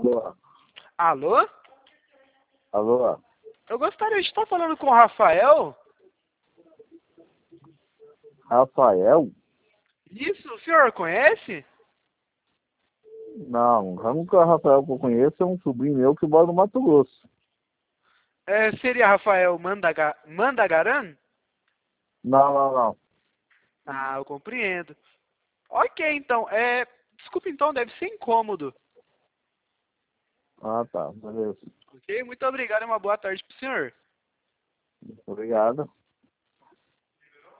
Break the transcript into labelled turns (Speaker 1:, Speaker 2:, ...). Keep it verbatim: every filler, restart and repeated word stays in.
Speaker 1: Alô?
Speaker 2: Alô?
Speaker 1: Alô?
Speaker 2: Eu gostaria de estar falando com o Rafael.
Speaker 1: Rafael?
Speaker 2: Isso, o senhor conhece?
Speaker 1: Não, o único Rafael que eu conheço é um sobrinho meu que mora no Mato Grosso.
Speaker 2: É, seria Rafael Mandaga... Mandagaran?
Speaker 1: Não, não, não.
Speaker 2: Ah, eu compreendo. Ok, então. É... Desculpa, então, deve ser incômodo.
Speaker 1: Ah, tá, beleza.
Speaker 2: Ok? Muito obrigado e uma boa tarde pro senhor.
Speaker 1: Obrigado.